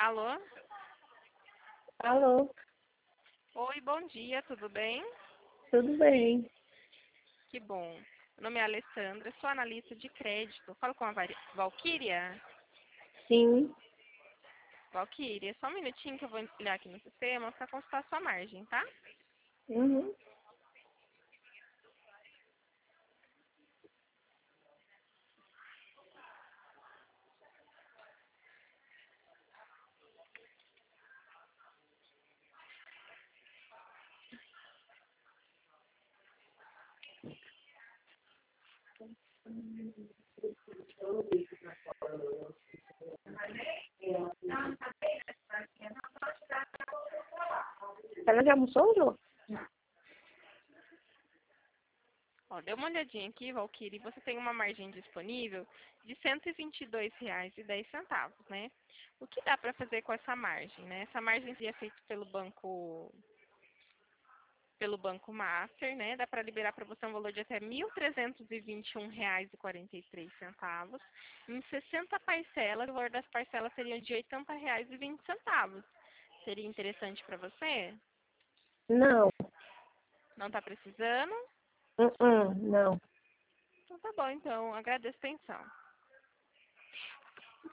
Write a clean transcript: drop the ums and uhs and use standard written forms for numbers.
Alô? Alô, Oi, bom dia, tudo bem? tudo bem? Que bom. Meu nome é Alessandra, sou analista de crédito. Falo com a Valquíria? Sim, Valquíria, só um minutinho que eu vou olhar aqui no sistema para consultar sua margem, tá? uhum. Ela já almoçou, Jô? Ó, dê uma olhadinha aqui, Valquíria, e você tem uma margem disponível de R$ 122,10, né? O que dá para fazer com essa margem, né? Essa margem seria feita pelo Banco Master, né? Dá para liberar para você um valor de até R$ 1.321,43. Em 60 parcelas, o valor das parcelas seria de R$ 80,20. Seria interessante para você? Não, Não está precisando? não. Então tá bom, então. Agradeço a atenção.